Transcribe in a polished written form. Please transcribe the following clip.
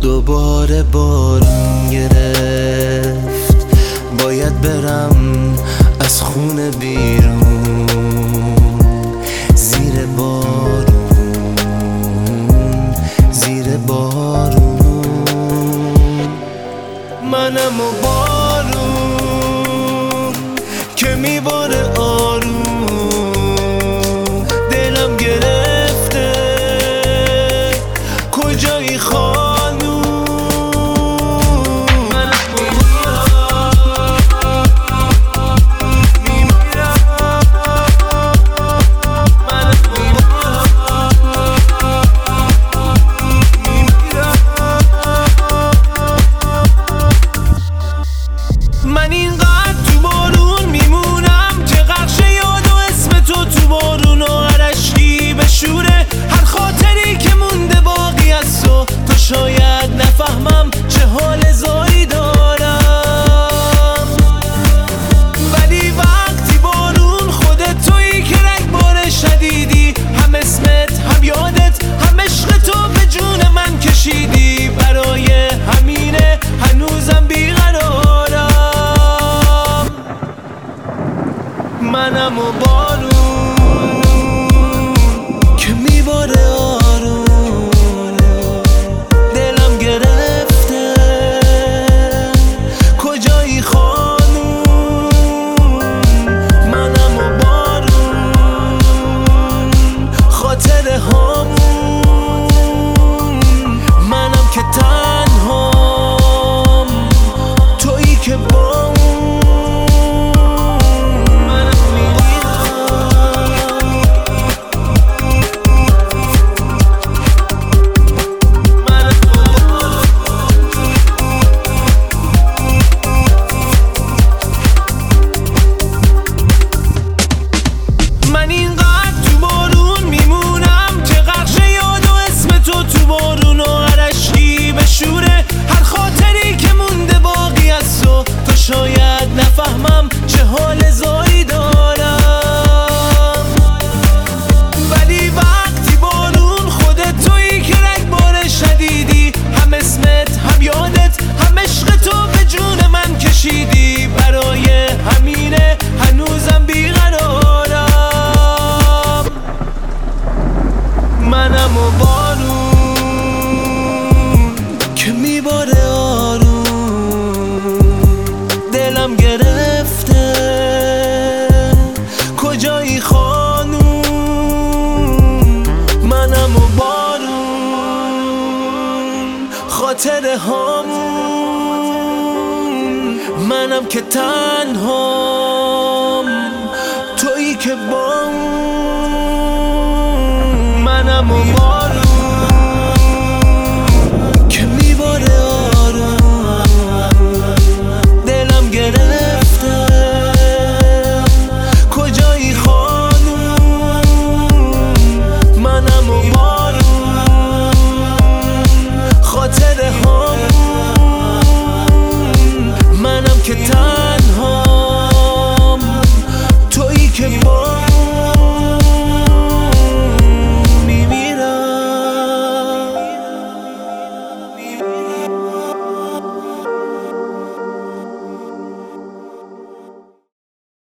دوباره بارون گرفت، باید برم از خونه بیرون، زیر بارون، زیر بارون. منم و بارون که میباره آروم، دلم گرفته کجایی خانوم. من اینقدر تو بارون میمونم که غرق یاد و اسم تو بارون و عرشکی بشوره هر خاطری که مونده باقی از تو شاید نفهمم چه حال زایی دارم، ولی وقتی بارون خودت تویی که رگبار شدیدی، هم اسمت هم یادت هم عشق تو به جون من کشیدی، برای همینه هنوزم بیقرارم. منم و بارون که میباره آروم، دلم گرفته کجایی خانوم. منم و بارون خاطره هامون، منم که تنهام تویی که با شاید نفهمم چه حال زایی دارم، ولی وقتی بارون خودت تویی که رگبار شدیدی، هم اسمت هم یادت هم عشق تو به جون من کشیدی، برای همینه هنوزم بیقرارم. منم و بارون که میباره آروم، دلم گرفته کجایی خانوم. منم و بارون خاطره هامون، منم که تنهام تویی که با منم و